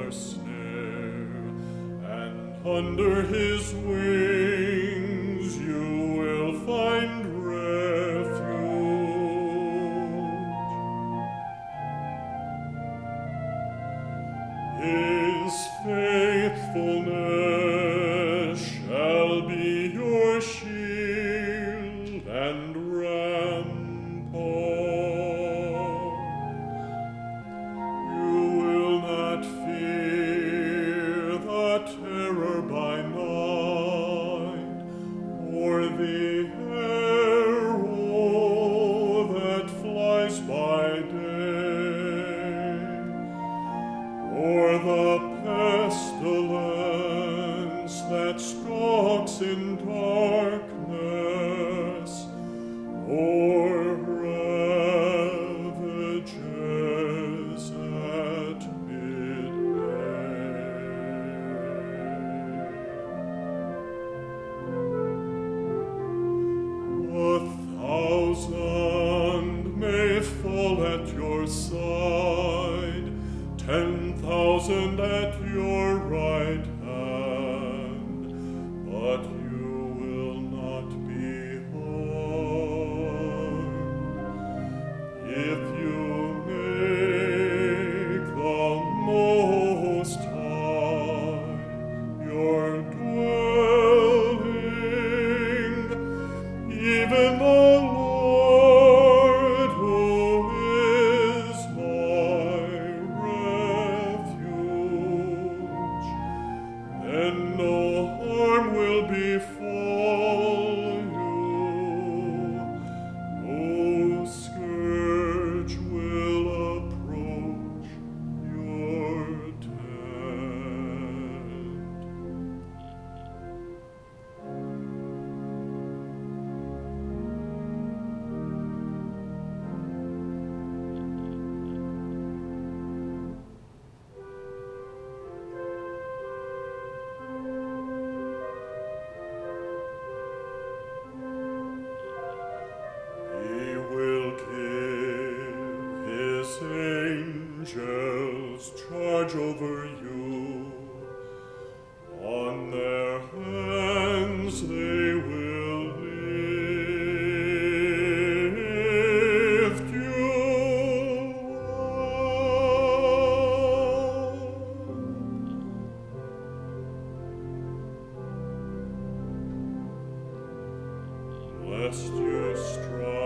your snare, and under his wings you will find refuge. His faithfulness shall be your shield and rampart. You will not fear the terror by night, or the arrow that flies by day, or the pestilence that stalks in darkness, or ravages at midday. A thousand may fall at your side, 10,000 at your right hand, but you will not be harmed. If you make the Most High your dwelling, even the Lord who is my refuge, then no harm will befall you, no scourge will approach your tent. He will give his angels charge over you. On their hands they will lift you up, lest you strike